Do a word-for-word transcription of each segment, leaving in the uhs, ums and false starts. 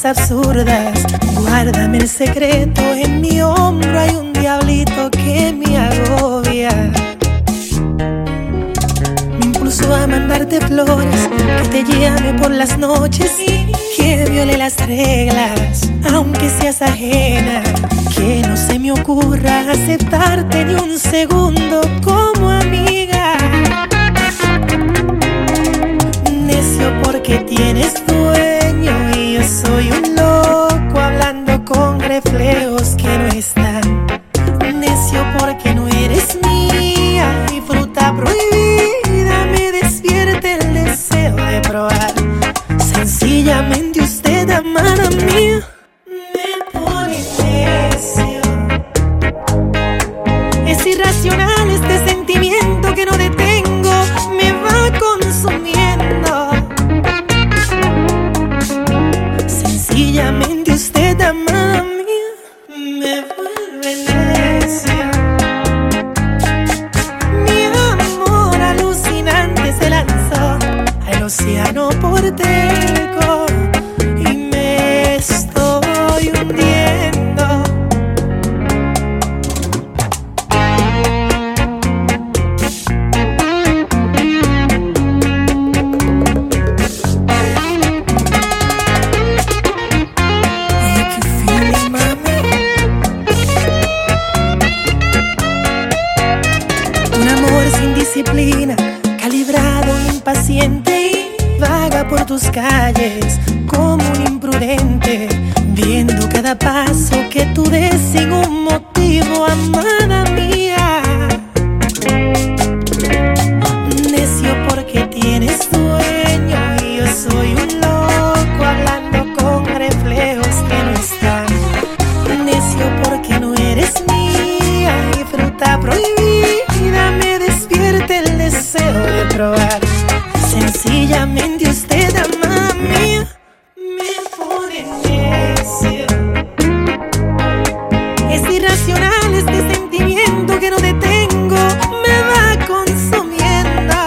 absurdas. Guárdame el secreto, en mi hombro hay un diablito que me agobia. Me impulsó a mandarte flores, que te llame por las noches y que viole las reglas, aunque seas ajena. Que no se me ocurra aceptarte ni un segundo como amiga. Necio porque tienes dueño y yo soy un loco hablando con reflejos que no están. Necio porque no eres mía y fruta prohibida me despierta el deseo de probar. Sencillamente usted, amada mía, me pone necio. Es irracional este sentimiento que no detengo, me va consumiendo. Sencillamente usted, amada mía, me vuelve necio. Mi amor alucinante se lanzó al océano por terco y me estoy hundiendo. Disciplina, calibrado, impaciente y vaga por tus calles como un imprudente, viendo cada paso que tú des sin un motivo, amada mía. Necio porque tienes dueño y yo soy un loco hablando con reflejos que no están. Necio porque no eres mía y fruta prohibida me despierta el deseo de probar. Sencillamente usted, amada mía, me pone necio. Es irracional este sentimiento que no detengo, me va consumiendo.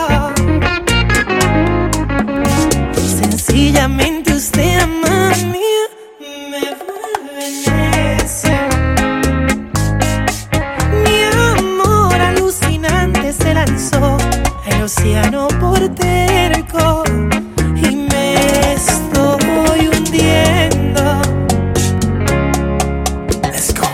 Sencillamente usted, amada mía, me vuelve necio. Mi amor alucinante se lanzó al océano por terco y me estoy hundiendo. Let's go.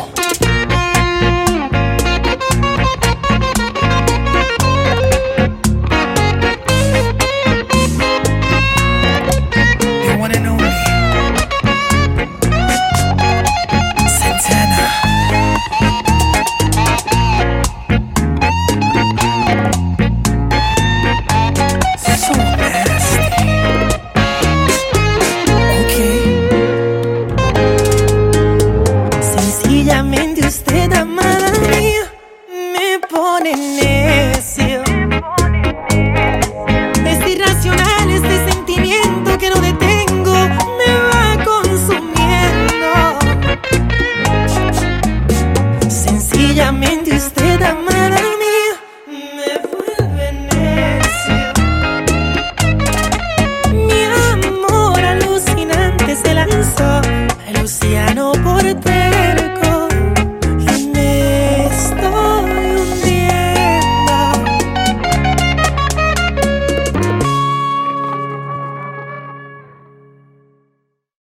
The one and only Santana. So nasty. Okay. Sencillamente usted, amada mía, me pone necio. Es irracional este sentimiento que no detengo, me va consumiendo. Sencillamente usted, amada mía, me vuelve necio. Mi amor alucinante se lanzó al océano por terco